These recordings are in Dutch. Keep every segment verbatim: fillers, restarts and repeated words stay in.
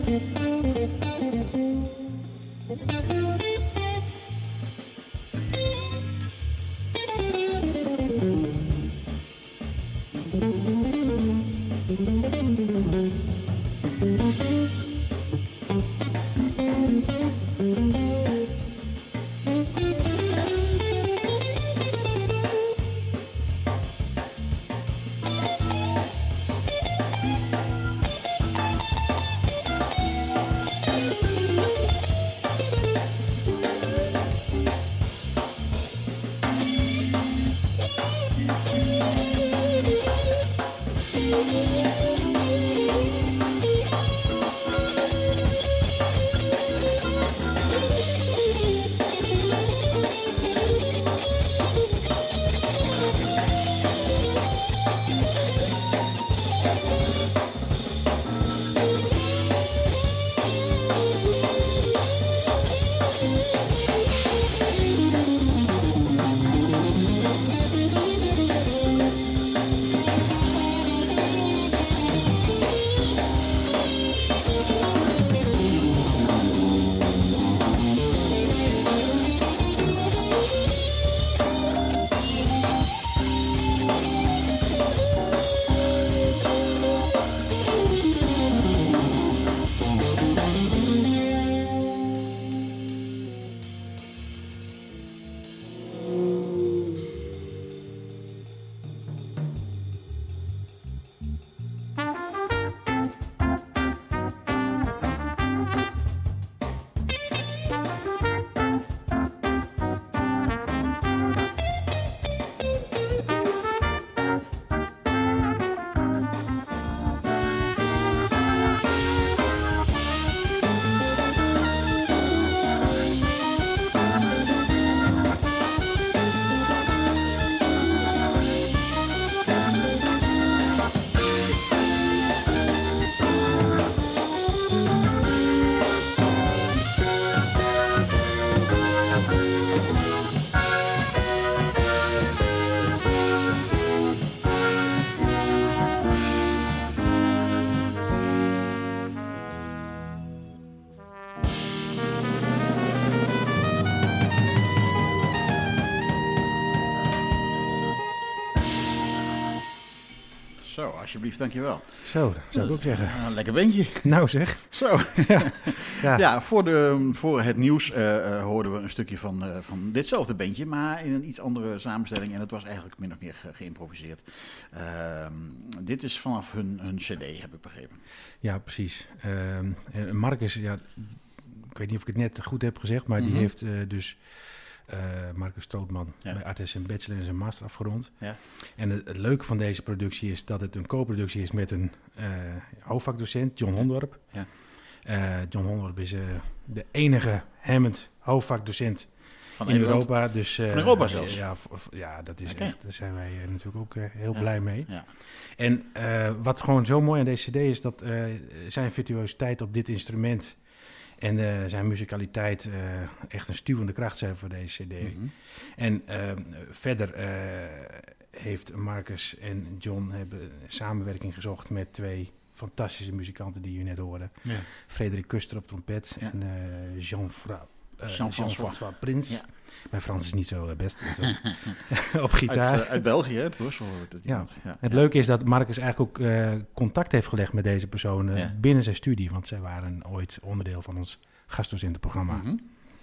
Zo, alsjeblieft, dankjewel. Zo, dat zou ik ook zeggen. Uh, lekker beentje. Nou zeg. Zo, ja. ja. ja voor, de, voor het nieuws uh, uh, hoorden we een stukje van, uh, van ditzelfde beentje, maar in een iets andere samenstelling. En het was eigenlijk min of meer ge- geïmproviseerd. Uh, dit is vanaf hun, hun cd, heb ik begrepen. Ja, precies. Uh, Marcus, ja, ik weet niet of ik het net goed heb gezegd, maar mm-hmm. die heeft uh, dus... Uh, Marcus Strootman ja. bij Artes een bachelor en zijn master afgerond. Ja. En het, het leuke van deze productie is dat het een co-productie is met een uh, hoofdvakdocent, John Hondorp. Ja. Uh, John Hondorp is uh, de enige Hammond hoofdvakdocent van in Nederland. Europa. Dus, uh, van Europa zelfs? Ja, v- ja dat is okay. echt, daar zijn wij uh, natuurlijk ook uh, heel ja. blij mee. Ja. En uh, wat gewoon zo mooi aan deze cd is, dat uh, zijn virtuositeit op dit instrument... En uh, zijn muzikaliteit uh, echt een stuwende kracht zijn voor deze cd. Mm-hmm. En uh, verder uh, heeft Marcus en John hebben samenwerking gezocht met twee fantastische muzikanten die je net hoorde. Ja. Frederik Kuster op trompet ja. en uh, Jean-Fra- uh, Jean-François, Jean-François Prins. Ja. Mijn Frans is niet zo best. Zo. Op gitaar. Uit, uh, uit België, het Brussel hoort het ja. ja. Het ja. leuke is dat Marcus eigenlijk ook uh, contact heeft gelegd met deze personen ja. binnen zijn studie. Want zij waren ooit onderdeel van ons gastdocentenprogramma. Mm-hmm.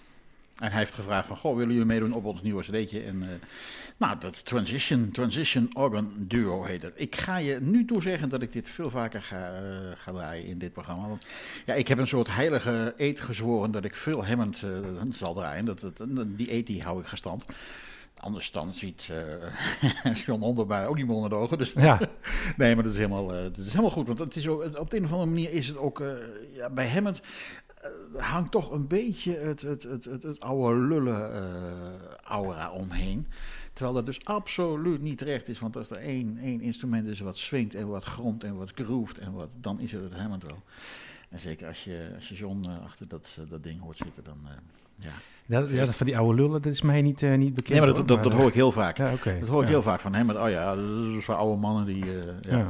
En hij heeft gevraagd van, goh, willen jullie meedoen op ons nieuwe cd'tje? En uh, nou, dat Transition, Transition Organ Duo heet het. Ik ga je nu toezeggen dat ik dit veel vaker ga, uh, ga draaien in dit programma. Want ja, ik heb een soort heilige eed gezworen dat ik veel Hammond uh, zal draaien. Dat, dat, die eed die hou ik gestand. Anders dan ziet uh, John Onderbij ook niet meer onder de ogen. Dus ja. nee, maar dat is, helemaal, uh, dat is helemaal goed. Want het is ook, op de een of andere manier is het ook uh, ja, bij Hammond... Uh, hangt toch een beetje het, het, het, het, het oude lullen uh, aura omheen. Terwijl dat dus absoluut niet terecht is. Want als er één, één instrument is wat swingt en wat gromt en wat groeft en wat, dan is het het Hammond wel. En zeker als je, als je John uh, achter dat, uh, dat ding hoort zitten, dan uh, ja... Dat, ja, dat van die oude lullen, dat is mij niet, uh, niet bekend. Nee, maar dat, dat, dat, dat hoor ik heel vaak. Ja, okay. Dat hoor ik ja. heel vaak van hem. Oh ja, dat is voor oude mannen die... Uh, ja. Ja.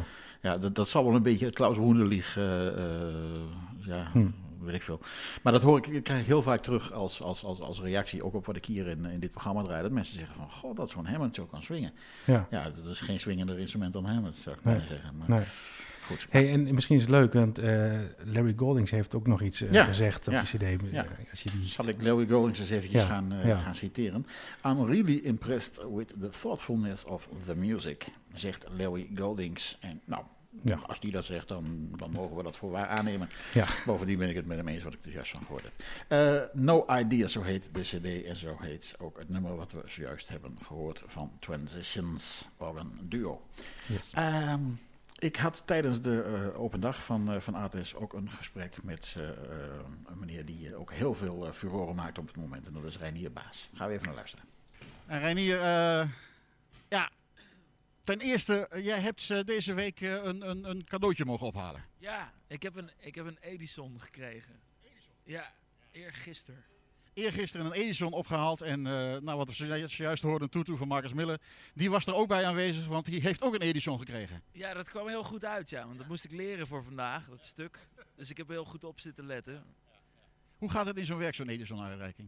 Ja, dat, dat zal wel een beetje het Klaus Hoenderlich, uh, uh, ja, hm. weet ik veel. Maar dat hoor ik, ik krijg ik heel vaak terug als, als, als, als reactie, ook op wat ik hier in, in dit programma draai, dat mensen zeggen van, goh, dat zo'n Hammond zo kan swingen. Ja, ja dat is geen swingender instrument dan Hammond, zou ik nee. maar zeggen. Maar, nee. Goed. Hey, en misschien is het leuk, want uh, Larry Goldings heeft ook nog iets uh, ja, gezegd op ja, die cd. Ja. Als je die... Zal ik Larry Goldings eens eventjes ja, gaan, uh, ja. gaan citeren. I'm really impressed with the thoughtfulness of the music, zegt Larry Goldings. En nou, ja. als die dat zegt, dan, dan mogen we dat voor waar aannemen. Ja. Bovendien ben ik het met hem eens wat ik er juist van gehoord heb. Uh, No Idea, zo heet de cd en zo heet ook het nummer wat we zojuist hebben gehoord van Transitions, Organ Duo. Yes. Um, Ik had tijdens de uh, open dag van, uh, van A T S ook een gesprek met uh, uh, een meneer die uh, ook heel veel uh, furoren maakt op het moment. En dat is Reinier Baas. Gaan we even naar luisteren. En Reinier, uh, ja, ten eerste, uh, jij hebt uh, deze week uh, een, een, een cadeautje mogen ophalen. Ja, ik heb een, ik heb een Edison gekregen. Edison? Ja, eergisteren. Eergisteren een Edison opgehaald en uh, nou, wat we zojuist hoorden, een toetoe van Marcus Miller, die was er ook bij aanwezig, want die heeft ook een Edison gekregen. Ja, dat kwam heel goed uit, ja, want dat moest ik leren voor vandaag, dat stuk. Dus ik heb er heel goed op zitten letten. Hoe gaat het in zo'n werk, zo'n Edison-uitreiking?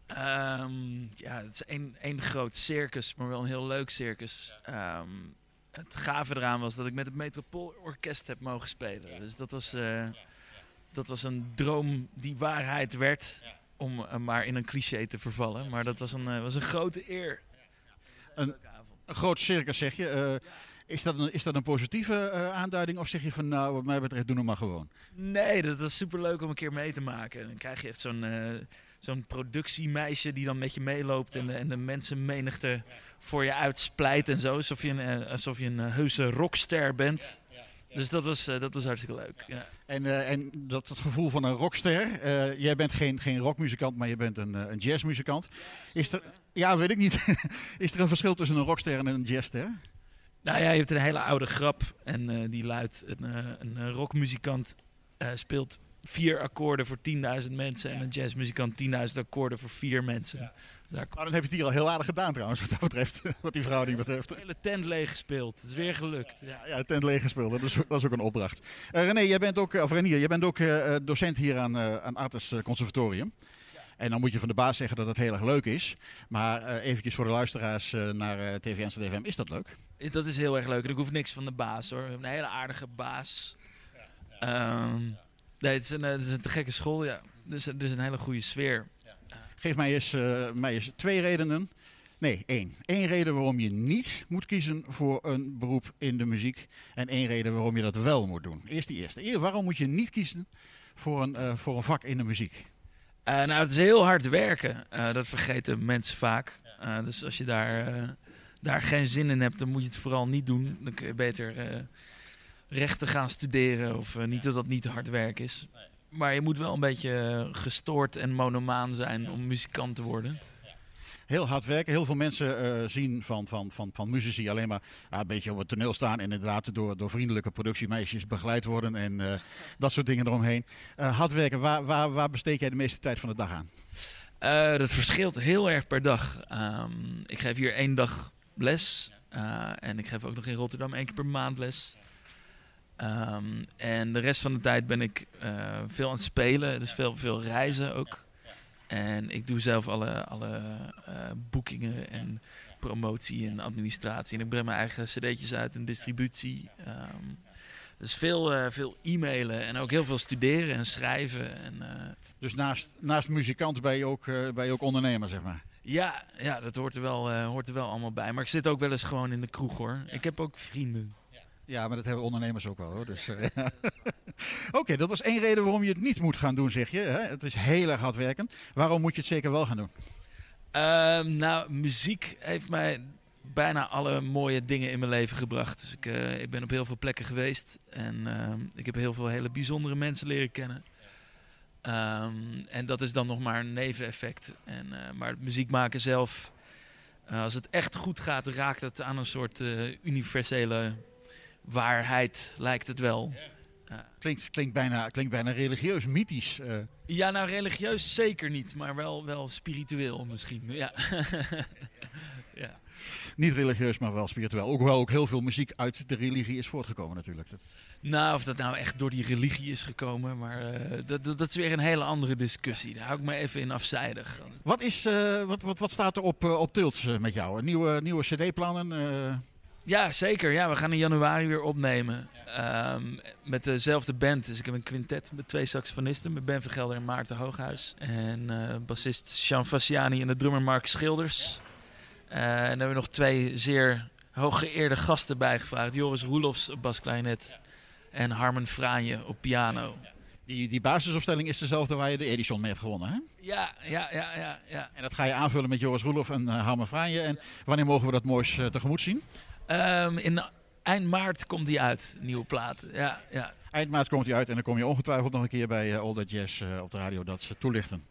Um, ja, het is één, één groot circus, maar wel een heel leuk circus. Um, het gave eraan was dat ik met het Metropoolorkest heb mogen spelen. Dus dat was, uh, dat was een droom die waarheid werd. Om uh, maar in een cliché te vervallen. Maar dat was een, uh, was een grote eer. Een, een groot circus, zeg je. Uh, ja. is, dat een, is dat een positieve uh, aanduiding? Of zeg je van, nou, wat mij betreft, doen we maar gewoon? Nee, dat was superleuk om een keer mee te maken. Dan krijg je echt zo'n, uh, zo'n productiemeisje die dan met je meeloopt. En de, en de mensenmenigte voor je uitsplijt en zo. Alsof je een, uh, alsof je een uh, heuse rockster bent. Dus dat was, uh, dat was hartstikke leuk. Ja. En, uh, en dat het gevoel van een rockster. Uh, jij bent geen, geen rockmuzikant, maar je bent een, uh, een jazzmuzikant. Is er, ja, weet ik niet. Is er een verschil tussen een rockster en een jazzster? Nou ja, je hebt een hele oude grap. En uh, die luidt, een, uh, een rockmuzikant uh, speelt vier akkoorden voor tienduizend mensen. En een jazzmuzikant tienduizend akkoorden voor vier mensen. Ja. Daar... Nou, dan heb je het hier al heel aardig gedaan trouwens, wat dat betreft, wat die verhouding betreft. De hele tent leeg gespeeld. Het is weer gelukt. Ja, ja, tent leeg gespeeld. Dat is, dat is ook een opdracht. Uh, René, jij bent ook, of Renier, jij bent ook uh, docent hier aan, uh, aan A T S Conservatorium. Ja. En dan moet je van de baas zeggen dat het heel erg leuk is. Maar uh, eventjes voor de luisteraars uh, naar uh, T V N C D F M, is dat leuk? Dat is heel erg leuk. En ik hoef niks van de baas hoor. Een hele aardige baas. Ja, ja. Um, nee, het is, een, het is een te gekke school, ja. Dus het is een hele goede sfeer. Geef mij eens, uh, mij eens twee redenen. Nee, één. Eén reden waarom je niet moet kiezen voor een beroep in de muziek. En één reden waarom je dat wel moet doen. Eerst die eerste. Eer, waarom moet je niet kiezen voor een, uh, voor een vak in de muziek? Uh, nou, het is heel hard werken. Uh, dat vergeten mensen vaak. Uh, dus als je daar, uh, daar geen zin in hebt, dan moet je het vooral niet doen. Dan kun je beter uh, rechten gaan studeren. Of uh, niet dat dat niet hard werk is. Maar je moet wel een beetje gestoord en monomaan zijn om muzikant te worden. Heel hard werken. Heel veel mensen uh, zien van, van, van, van muzici alleen maar uh, een beetje op het toneel staan. En inderdaad door, door vriendelijke productiemeisjes begeleid worden. En uh, dat soort dingen eromheen. Uh, hard werken, waar, waar, waar besteed jij de meeste tijd van de dag aan? Uh, dat verschilt heel erg per dag. Um, ik geef hier één dag les. Uh, en ik geef ook nog in Rotterdam één keer per maand les. Um, en de rest van de tijd ben ik uh, veel aan het spelen, dus veel, veel reizen ook. En ik doe zelf alle, alle uh, boekingen en promotie en administratie. En ik breng mijn eigen cd'tjes uit en distributie. Um, dus veel, uh, veel e-mailen en ook heel veel studeren en schrijven. En, uh, dus naast, naast muzikant ben je, ook, uh, ben je ook ondernemer, zeg maar? Ja, ja dat hoort er, wel, uh, hoort er wel allemaal bij. Maar ik zit ook wel eens gewoon in de kroeg hoor. Ik heb ook vrienden. Ja, maar dat hebben ondernemers ook wel hoor. Dus, uh, Oké, okay, dat was één reden waarom je het niet moet gaan doen, zeg je. Hè? Het is heel erg hard werken. Waarom moet je het zeker wel gaan doen? Uh, nou, muziek heeft mij bijna alle mooie dingen in mijn leven gebracht. Dus ik, uh, ik ben op heel veel plekken geweest. En uh, ik heb heel veel hele bijzondere mensen leren kennen. Um, en dat is dan nog maar een neveneffect. En, uh, maar het muziek maken zelf, uh, als het echt goed gaat, raakt het aan een soort uh, universele waarheid, lijkt het wel. Uh, klinkt, klinkt, bijna, klinkt bijna religieus, mythisch. Uh. Ja, nou religieus zeker niet, maar wel, wel spiritueel misschien. Ja. Ja. niet religieus, maar wel spiritueel. Ook wel ook heel veel muziek uit de religie is voortgekomen natuurlijk. Dat... Nou, of dat nou echt door die religie is gekomen, maar uh, dat, dat, dat is weer een hele andere discussie. Daar hou ik me even in afzijdig. Wat, is, uh, wat, wat, wat staat er op, uh, op Tilt uh, met jou? Nieuwe, nieuwe cd-plannen? Uh... Ja, zeker. Ja, we gaan in januari weer opnemen. Um, met dezelfde band. Dus ik heb een quintet met twee saxofonisten. Met Ben Vergelder en Maarten Hooghuis. En uh, bassist Jean Fassiani en de drummer Mark Schilders. Uh, en dan hebben we nog twee zeer hooggeëerde gasten bijgevraagd. Joris Roelofs op basklarinet. En Harmen Franje op piano. Die, die basisopstelling is dezelfde waar je de Edison mee hebt gewonnen, hè? Ja, ja, ja, ja, ja. En dat ga je aanvullen met Joris Roelof en uh, Harmen Franje. En wanneer mogen we dat moois uh, tegemoet zien? Um, in eind maart komt die uit, nieuwe plaat. Ja, ja. Eind maart komt die uit en dan kom je ongetwijfeld nog een keer bij uh, All That Jazz uh, op de radio dat ze toelichten.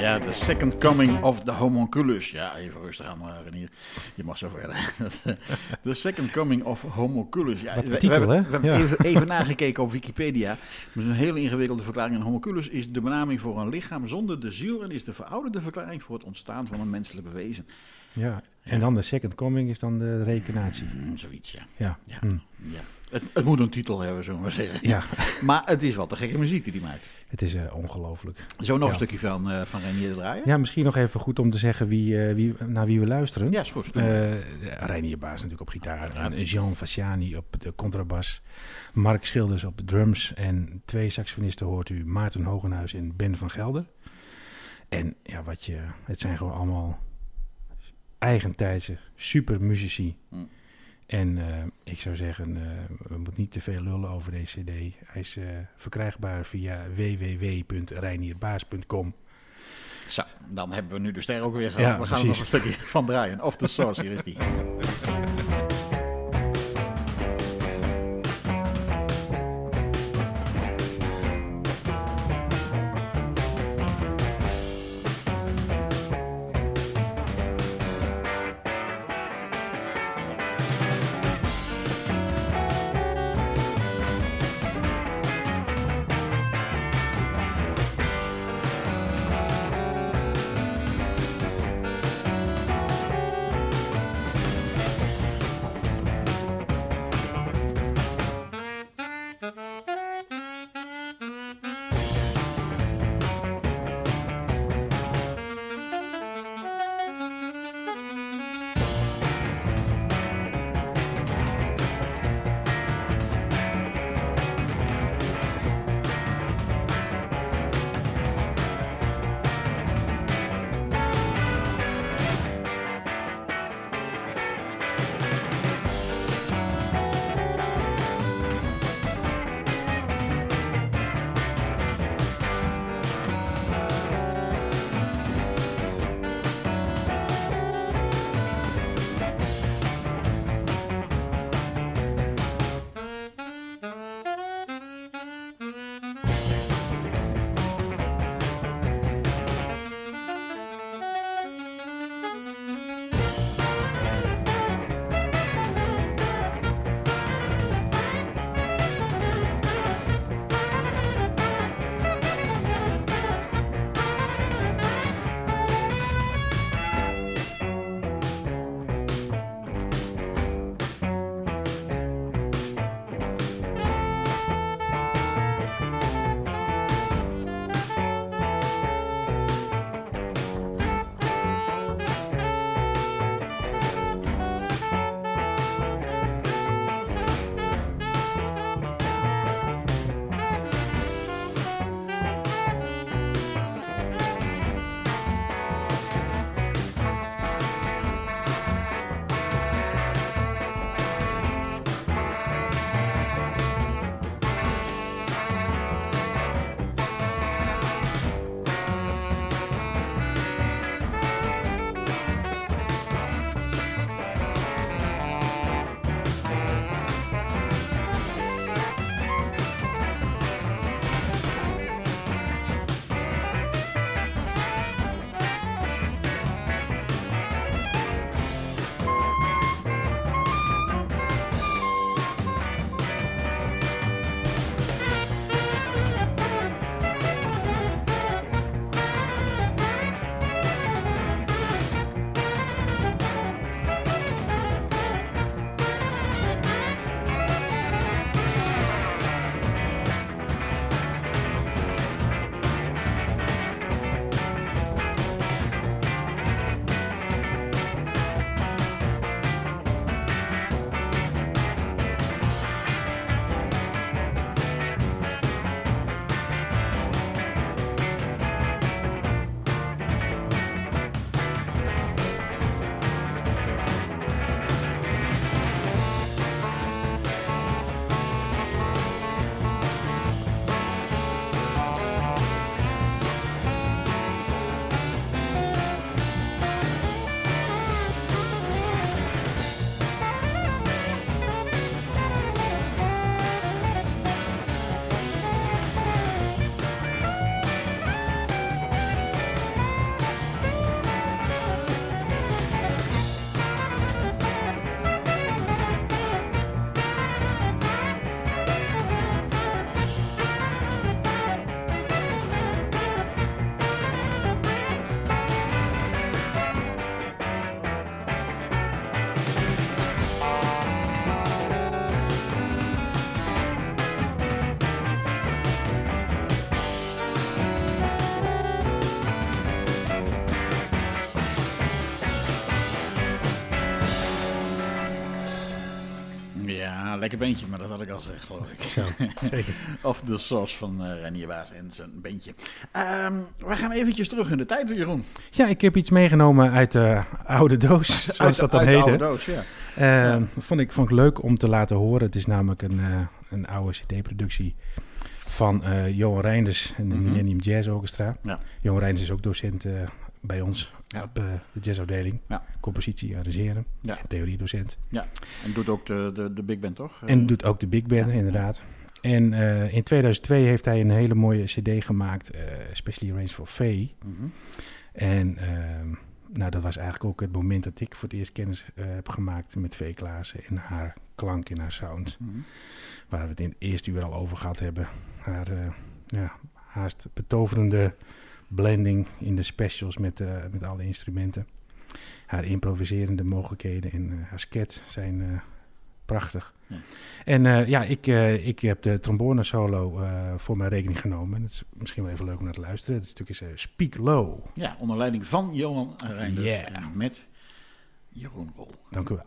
ja, The Second Coming of the Homunculus. Ja, even rustig aan, Renier. Je mag zo verder. The Second Coming of Homunculus. Ja, Wat een we, titel, we, we, hè? we hebben Ja. even, even nagekeken op Wikipedia. Dat is een hele ingewikkelde verklaring. Een homunculus is de benaming voor een lichaam zonder de ziel en is de verouderde verklaring voor het ontstaan van een menselijk wezen. Ja, en dan de second coming is dan de reïncarnatie. Mm, zoiets, ja. Ja. Ja. Hm. ja. Het, het moet een titel hebben, zullen we maar zeggen. Ja, Maar het is wel te gekke muziek die hij maakt. het is uh, ongelooflijk. Zo nog Ja. een stukje van, uh, van Reinier draaien? Ja, misschien nog even goed om te zeggen wie, uh, wie, naar wie we luisteren. Ja, is goed. Uh, Reinier Baas natuurlijk op gitaar. En Jean Fasciani op de contrabas. Mark Schilders op de drums. En twee saxofonisten hoort u. Maarten Hogenhuis en Ben van Gelder. En ja, wat je... Het zijn gewoon allemaal eigentijdse super muzici. Hm. En uh, ik zou zeggen, uh, we moeten niet te veel lullen over deze cd. Hij is uh, verkrijgbaar via w w w punt reinierbaas punt com. Zo, dan hebben we nu de ster ook weer gehad. Ja, we gaan precies. er nog een stukje van draaien. Of the Source, hier is die. lekker beentje, maar dat had ik al gezegd, geloof ik. Zo, zeker. Of de sauce van uh, Reinier Baas en zijn beentje. Um, we gaan eventjes terug in de tijd, Jeroen. Ja, ik heb iets meegenomen uit de oude doos, zoals uit de, dat dan uit heette. de oude doos, ja. Uh, ja. vond, ik, vond ik leuk om te laten horen. Het is namelijk een, uh, een oude cd-productie van uh, Johan Reinders en de mm-hmm. Millennium Jazz Orchestra. Ja. Johan Reinders is ook docent uh, bij ons ja. op uh, de jazzafdeling. Ja. Compositie, arrangeren ja. en theoriedocent. Ja, en doet ook de, de, de big band, toch? En doet ook de big band, ja. inderdaad. En uh, in tweeduizend twee heeft hij een hele mooie cd gemaakt, uh, Specially Arranged for Faye. Mm-hmm. En uh, nou, dat was eigenlijk ook het moment dat ik voor het eerst kennis uh, heb gemaakt met Vee Klaassen en haar klank en haar sound. Mm-hmm. Waar we het in het eerste uur al over gehad hebben. Haar uh, ja, haast betoverende blending in de specials met, uh, met alle instrumenten. Haar improviserende mogelijkheden en uh, haar sket zijn uh, prachtig. Ja. En uh, ja, ik, uh, ik heb de trombone solo uh, voor mijn rekening genomen. Het is misschien wel even leuk om naar te luisteren. Het stuk is uh, Speak Low. Ja, onder leiding van Johan Reinders yeah. en met Jeroen Rol. Dank u wel.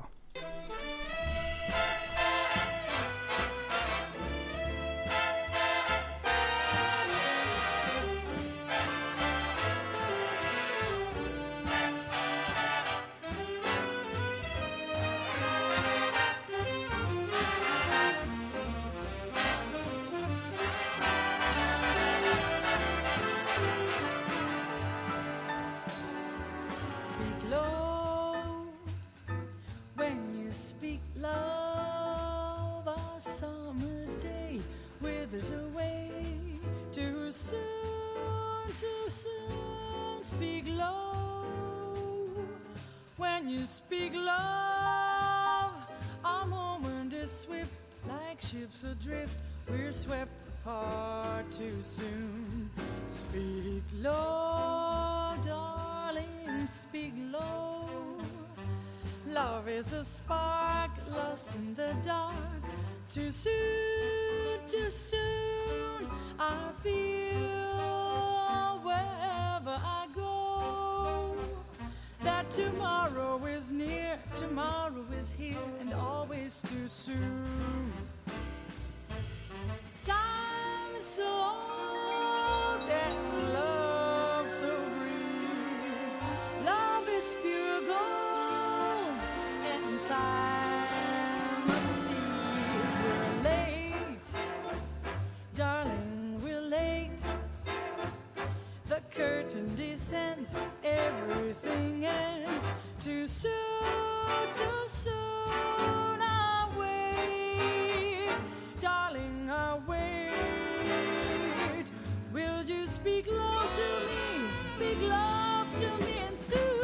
Ships adrift, we're swept apart too soon. Speak low, darling, speak low. Love is a spark lost in the dark. Too soon, too soon, I feel wherever I go that tomorrow is near, tomorrow is here, and always too soon. Time is so old and love so brief. Love is pure gold and time a thief. We're late, darling, we're late. The curtain descends, everything ends. Too soon, too soon, I wait, darling, I wait. Will you speak love to me? Speak love to me and soon.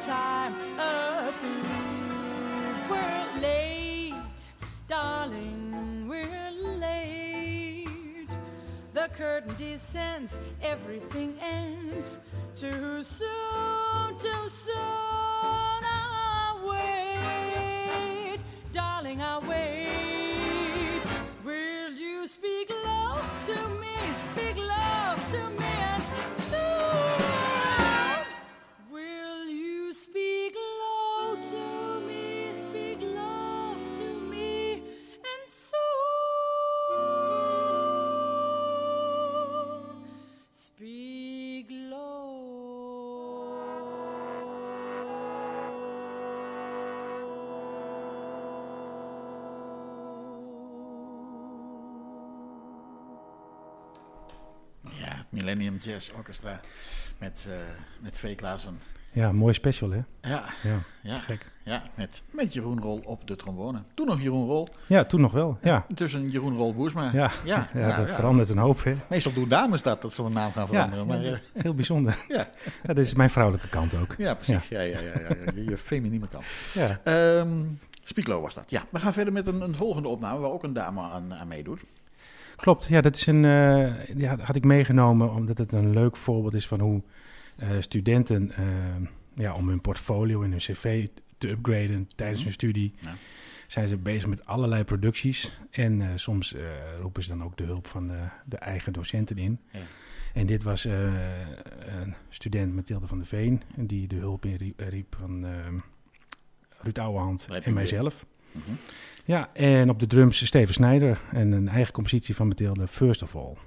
time a thief. We're late, darling, we're late. The curtain descends, everything ends. Too soon, too soon, I wait. Darling, I wait. Will you speak love to me? Speak love to me and soon. Will you speak low to me? Speak love to me and soon. Speak low. Ja, het Millennium Jazz Orchestra met, uh, met V. Klaassen. Ja, mooi special, hè? Ja, Ja, ja, gek. ja met, met Jeroen Rol op de trombone. Toen nog Jeroen Rol. Ja, toen nog wel, ja. Tussen Jeroen Rol Boersma. Ja, ja, ja, ja, dat ja. verandert een hoop, hè? Meestal doen dames dat, dat ze hun naam gaan veranderen. Ja, maar, ja, uh, heel bijzonder. ja. Ja, dat is mijn vrouwelijke kant ook. ja, precies. Ja. Ja, ja, ja, ja, ja. Je feminieme kant. Ja. Um, Speak Low was dat. Ja, we gaan verder met een, een volgende opname waar ook een dame aan, aan meedoet. Klopt, ja, dat is een, uh, ja, had ik meegenomen omdat het een leuk voorbeeld is van hoe uh, studenten, uh, ja, om hun portfolio en hun cv te upgraden tijdens hun studie, Ja. zijn ze bezig met allerlei producties. En uh, soms uh, roepen ze dan ook de hulp van uh, de eigen docenten in. Ja. En dit was uh, een student, Mathilde van der Veen, die de hulp inriep van uh, Ruud Ouwehand en mijzelf. Mm-hmm. Ja, en op de drums Steven Snijder en een eigen compositie van Mathilde, First of All.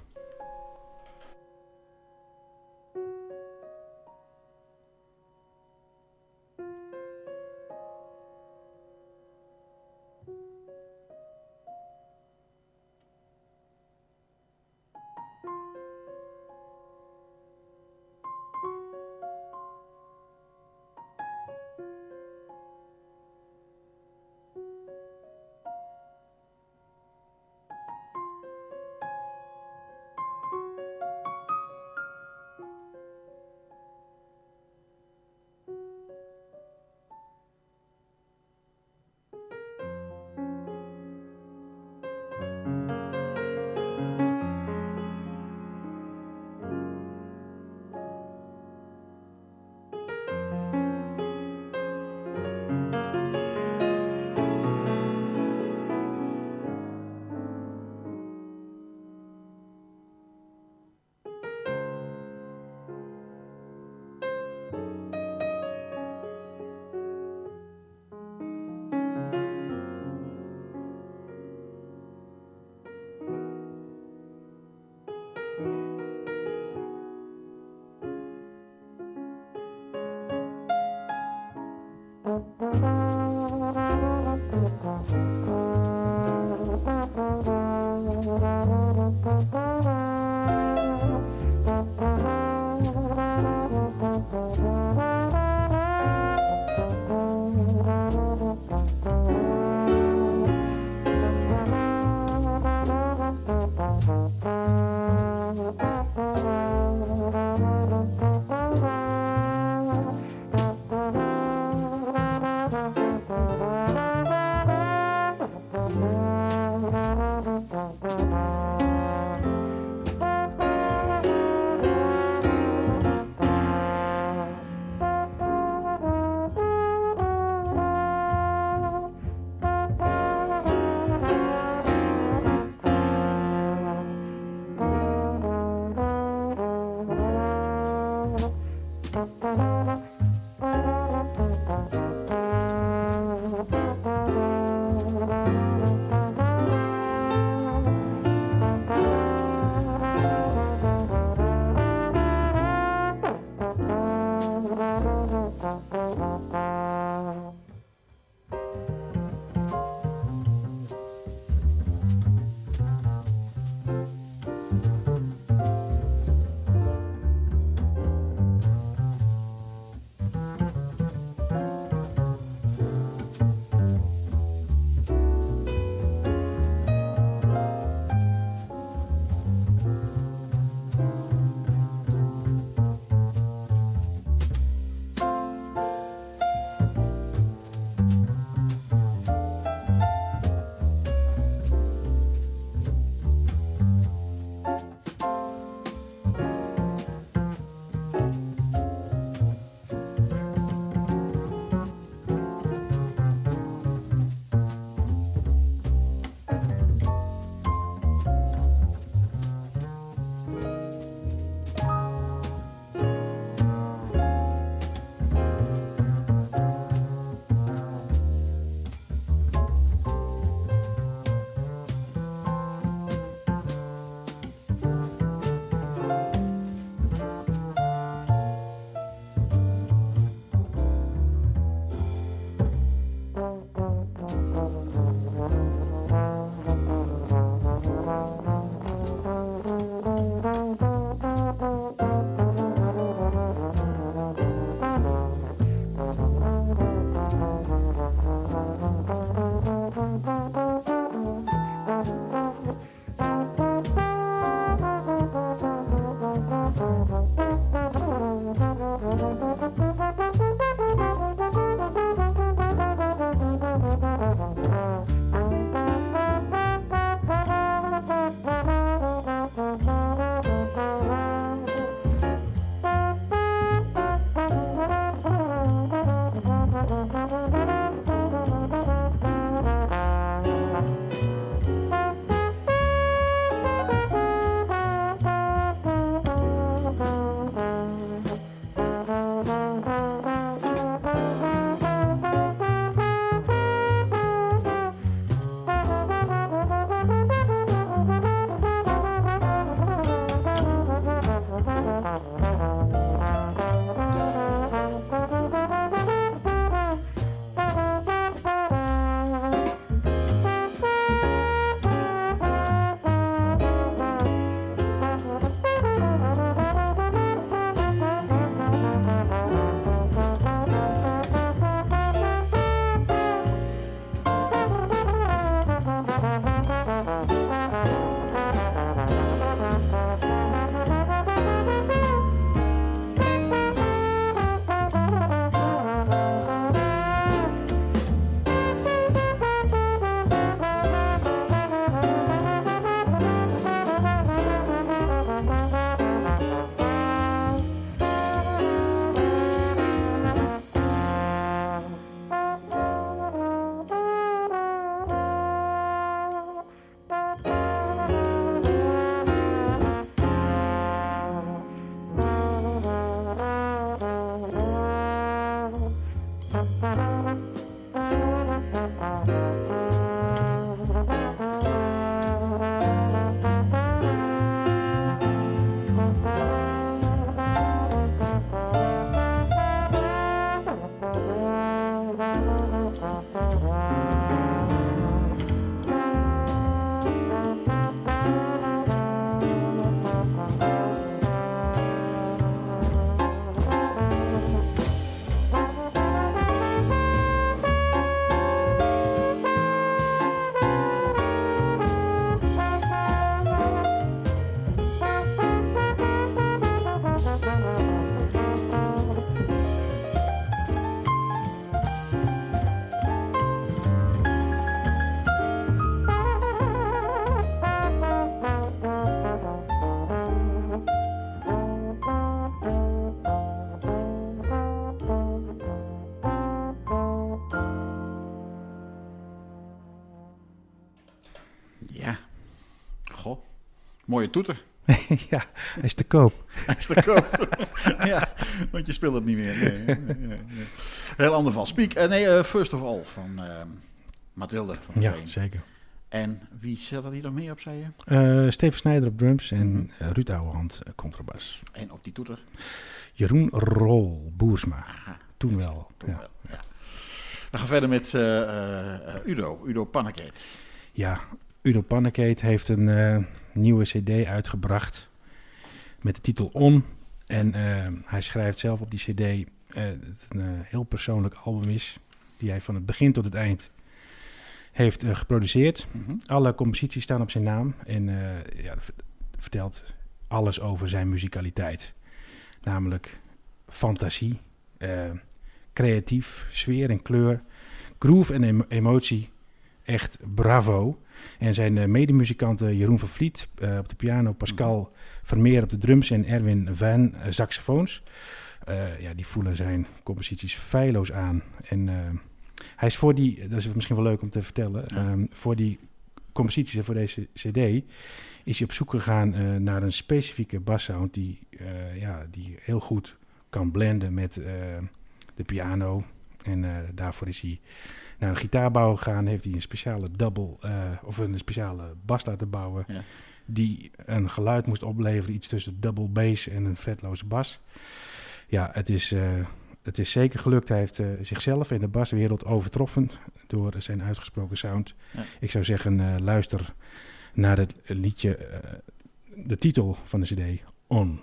Mooie toeter. Ja, hij is te koop. Hij is te koop. Ja, want je speelt het niet meer. Nee, nee, nee, nee. Heel ander val. Speak. Uh, nee, uh, First of All van uh, Mathilde van de Ja, Veen. zeker. En wie zet er hier nog meer op, zei je? Uh, Steven Snijder op drums en Mm-hmm. uh, Ruud Ouwehand uh, contrabas. En op die toeter? Jeroen Rol Boersma. Aha, Toen wel. Toen Ja. wel, ja. We gaan verder met uh, uh, Udo, Udo Pannekeet. Ja, Udo Pannekeet heeft een uh, nieuwe cd uitgebracht met de titel On. En uh, hij schrijft zelf op die cd uh, dat het een uh, heel persoonlijk album is, die hij van het begin tot het eind heeft uh, geproduceerd. Mm-hmm. Alle composities staan op zijn naam en uh, ja, v- vertelt alles over zijn muzikaliteit. Namelijk fantasie, uh, creatief, sfeer en kleur, groove en em- emotie. Echt bravo. En zijn uh, medemuzikanten Jeroen van Vliet uh, op de piano, Pascal Vermeer op de drums en Erwin Van uh, saxofoons. Uh, ja, die voelen zijn composities feilloos aan. En uh, hij is voor die, dat is misschien wel leuk om te vertellen, Ja. um, voor die composities en voor deze cd is hij op zoek gegaan uh, naar een specifieke bassound die, uh, ja, die heel goed kan blenden met uh, de piano. En uh, daarvoor is hij naar een gitaarbouwer gegaan, heeft hij een speciale double uh, of een speciale bas laten bouwen. Ja. Die een geluid moest opleveren, iets tussen double bass en een vetloze bas. Ja, het is, uh, het is zeker gelukt. Hij heeft uh, zichzelf in de baswereld overtroffen door zijn uitgesproken sound. Ja. Ik zou zeggen, uh, luister naar het liedje, uh, de titel van de cd, On.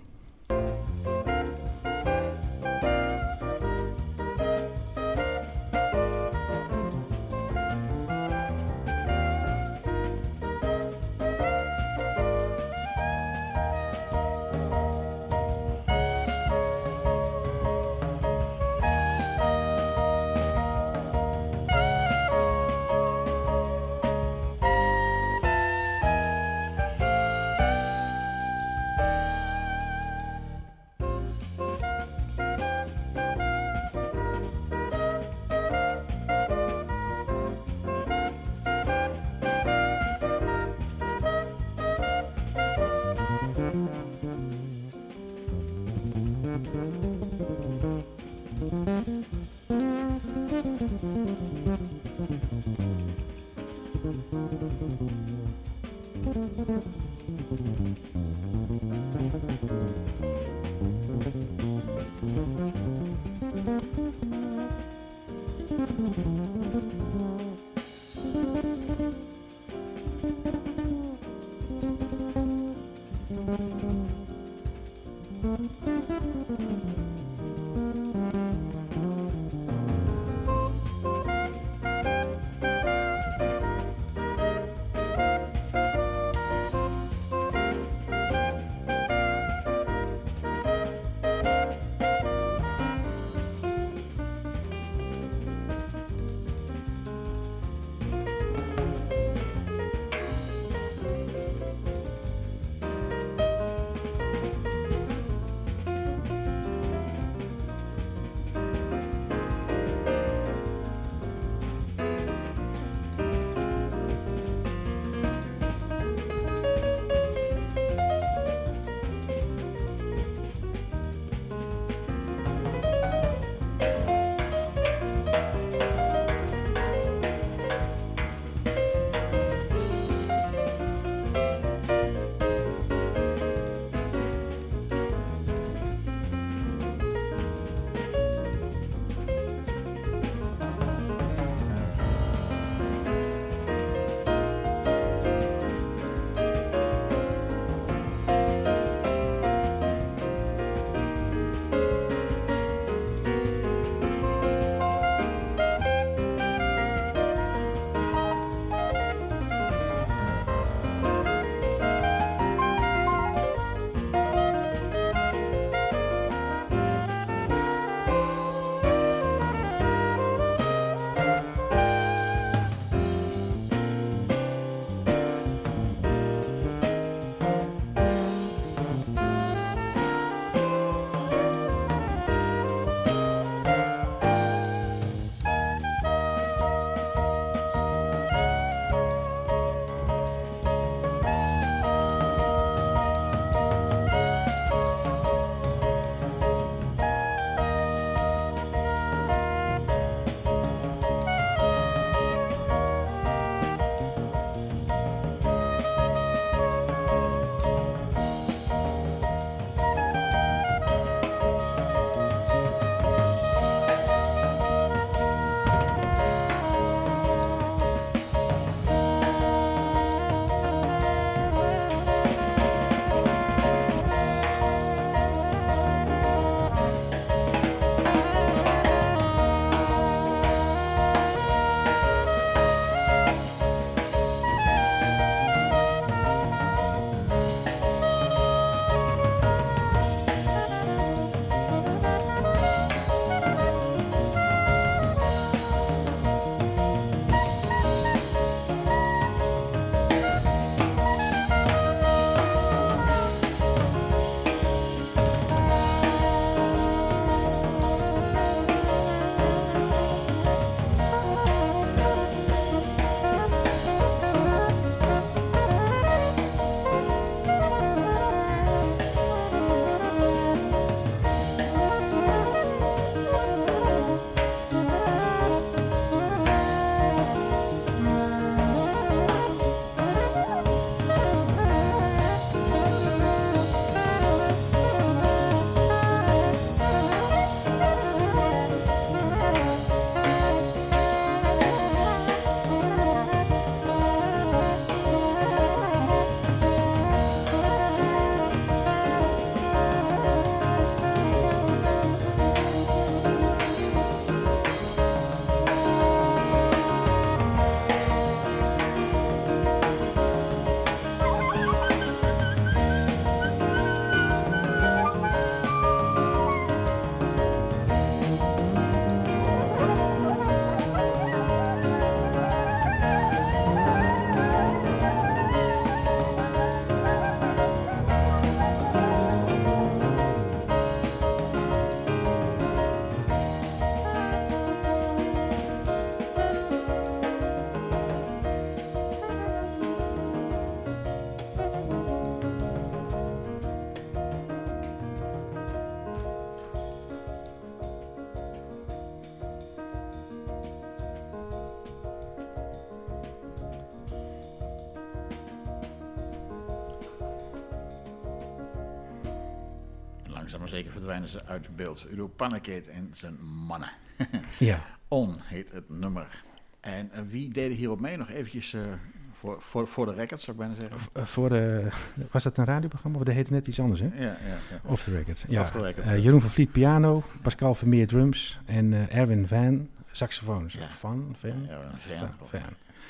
maar zeker verdwijnen ze uit beeld. Udo Pannekeet en zijn mannen. Ja. On heet het nummer. En uh, wie deden hierop mee? Nog eventjes uh, voor, voor, voor de record, zou ik bijna zeggen. Uh, voor, uh, was dat een radioprogramma? Dat heette net iets anders, hè? Ja, ja, ja. Off the record. Ja. Off the record. Uh, Jeroen van Vliet piano, Pascal Vermeer drums en uh, Erwin Van saxofoon. Ja. Van, Van, Ja, Van, Van. Van.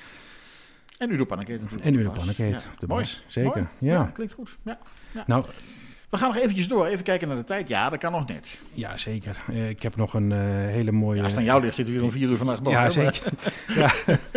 En Udo Pannekeet natuurlijk. En Udo Pannekeet ja. op de Mooi. bas, zeker. Mooi. Ja. Ja, klinkt goed. Ja. Ja. Nou, we gaan nog eventjes door, even kijken naar de tijd. Ja, dat kan nog net. ja, zeker. Uh, ik heb nog een uh, hele mooie... Ja, als het aan jou ligt, zitten we hier om vier uur vannacht nog. Ja, hè, zeker. ja.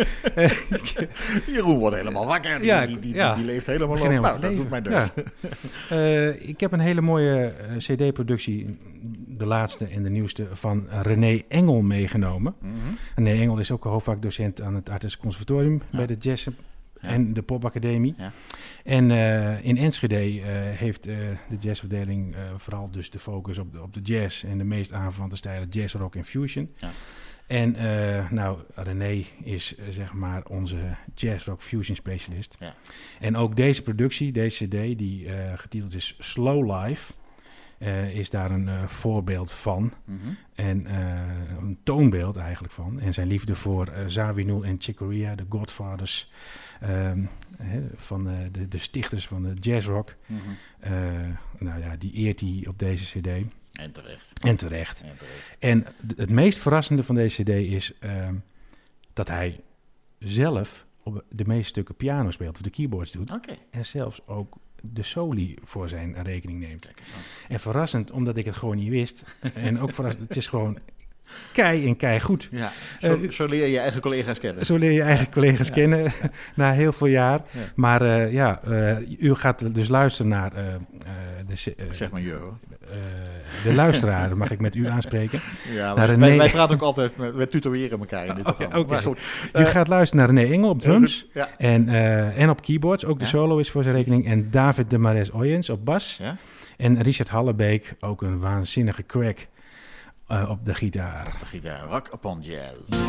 Jeroen wordt helemaal wakker. Die, Ja, die, die, ja. die, die leeft helemaal op. Helemaal Nou, te dat leven. doet mij deugd. Ja. Uh, ik heb een hele mooie uh, cd-productie, de laatste en de nieuwste, van René Engel meegenomen. Mm-hmm. René Engel is ook een hoofdvakdocent aan het Artes Conservatorium Ja. bij de Jazz Ja. en de Popacademie. Ja. En uh, in Enschede uh, heeft uh, de jazzafdeling uh, vooral dus de focus op de, op de jazz en de meest aanverwante stijlen jazz, rock en fusion. Ja. En uh, nou, René is uh, zeg maar onze jazz, rock, fusion specialist. Ja. En ook deze productie, deze cd, die uh, getiteld is Slow Life, uh, is daar een uh, voorbeeld van. Mm-hmm. En uh, een toonbeeld eigenlijk van. En zijn liefde voor uh, Zawinul en Chick Corea, de Godfathers, um, he, van uh, de, de stichters van de jazzrock. Mm-hmm. Uh, nou ja, die eert hij op deze cd. En terecht. En terecht. En terecht. En d- het meest verrassende van deze cd is uh, dat hij zelf op de meeste stukken piano speelt, of de keyboards doet. Oké. Okay. En zelfs ook de soli voor zijn rekening neemt. Kijk eens aan. En verrassend, omdat ik het gewoon niet wist. En ook verrassend, het is gewoon kei en kei goed. Ja, zo, Uh, zo leer je je eigen collega's kennen. Zo leer je eigen collega's Ja. kennen Ja. na heel veel jaar. Ja. Maar uh, ja, uh, u gaat dus luisteren naar uh, uh, de, uh, Zeg maar je hoor. uh, de luisteraar, mag ik met u aanspreken. Ja, Naar wij, René. wij praten ook altijd, met, we tutoyeren elkaar in dit Oké, programma. oké. Maar goed. U Uh, gaat luisteren naar René Engel op drums Ja. en, uh, en op keyboards. Ook de Ja. solo is voor zijn rekening. En David de Mares Oyens op bas. Ja? En Richard Hallebeek, ook een waanzinnige crack uh, op de gitaar. De gitaar, Rock Upon Jazz.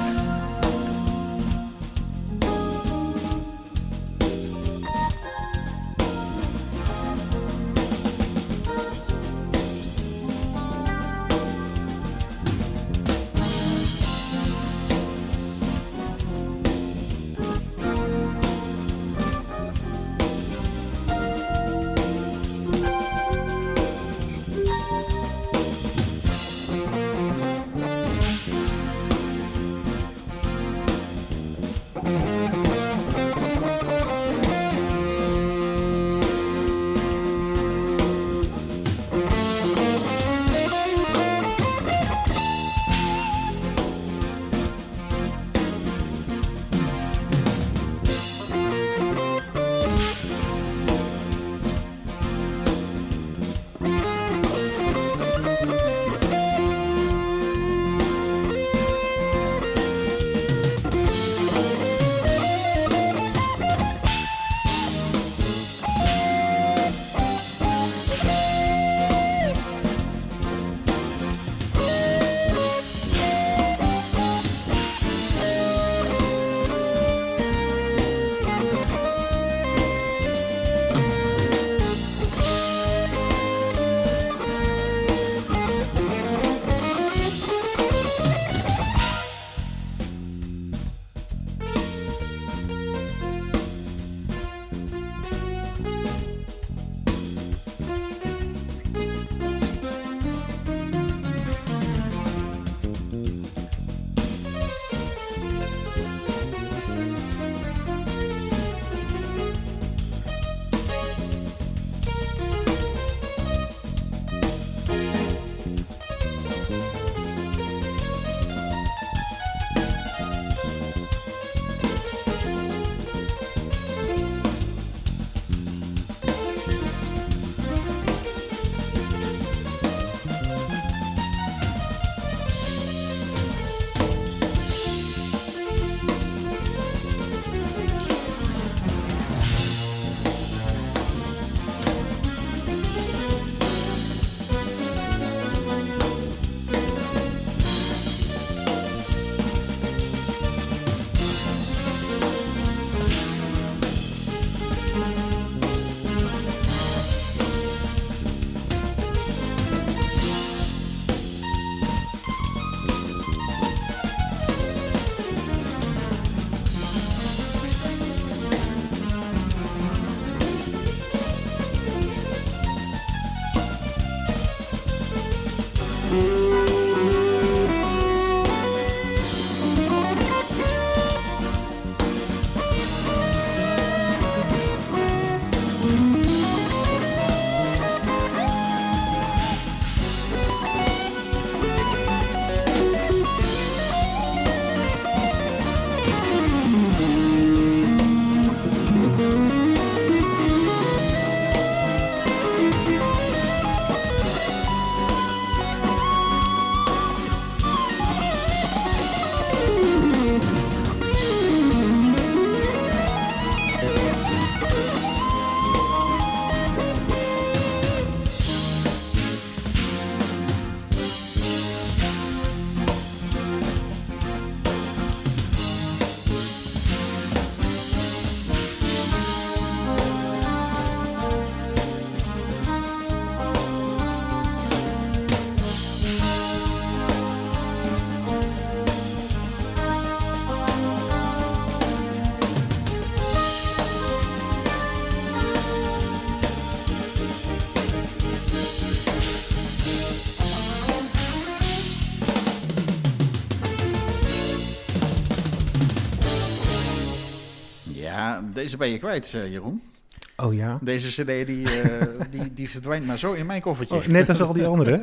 deze ben je kwijt, uh, Jeroen. Oh ja? Deze cd die, uh, die, die verdwijnt maar zo in mijn koffertje. Oh, net als al die andere.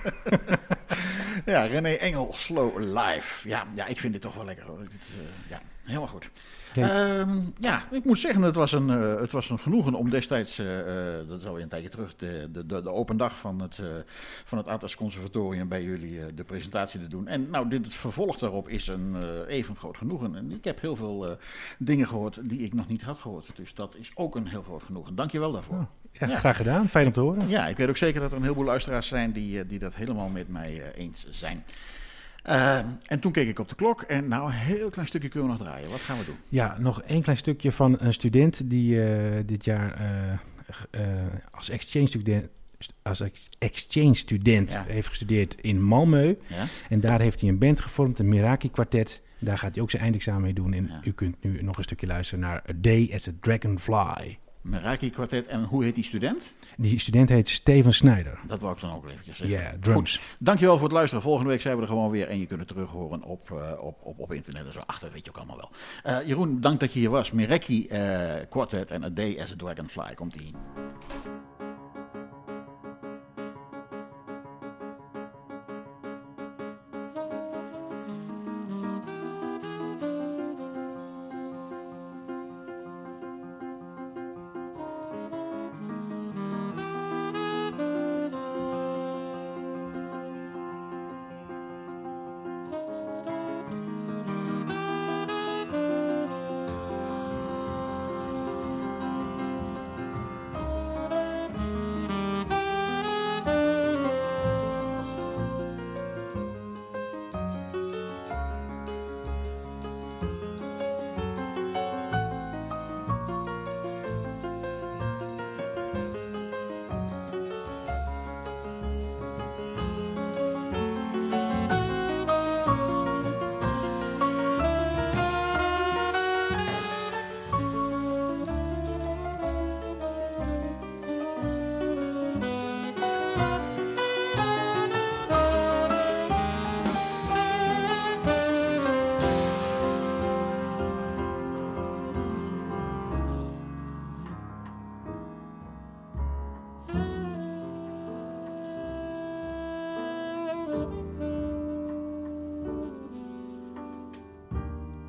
Ja, René Engel, Slow Live. Ja, ja, ik vind dit toch wel lekker. Hoor. Dit, uh, ja, helemaal goed. Ja. Um, ja, ik moet zeggen, het was een, uh, het was een genoegen om destijds, uh, uh, dat is alweer een tijdje terug, de, de, de, de open dag van het, uh, van het Atlas Conservatorium bij jullie uh, de presentatie te doen. En nou, dit, het vervolg daarop is een uh, even groot genoegen. En ik heb heel veel uh, dingen gehoord die ik nog niet had gehoord. Dus dat is ook een heel groot genoegen. Dank je wel daarvoor. Oh, ja, ja, graag gedaan. Fijn om te horen. Ja, ik weet ook zeker dat er een heleboel luisteraars zijn die, uh, die dat helemaal met mij uh, eens zijn. Uh, en toen keek ik op de klok en nou een heel klein stukje kunnen we nog draaien. Wat gaan we doen? Ja, nog één klein stukje van een student die uh, dit jaar uh, uh, als exchange student, als ex- exchange student ja. heeft gestudeerd in Malmö. Ja. En daar heeft hij een band gevormd, een Meraki kwartet. Daar gaat hij ook zijn eindexamen mee doen. En ja. u kunt nu nog een stukje luisteren naar A Day as a Dragonfly. Meraki kwartet. En hoe heet die student? Die student heet Steven Snyder. Dat wou ik dan ook eventjes zeggen. Ja, yeah, drums. Goed. Dankjewel voor het luisteren. Volgende week zijn we er gewoon weer. En je kunt het terug horen op, uh, op, op, op internet en zo. Ach, dat weet je ook allemaal wel. Uh, Jeroen, dank dat je hier was. Meraki uh, kwartet en A Day as a Dragonfly. Komt-ie.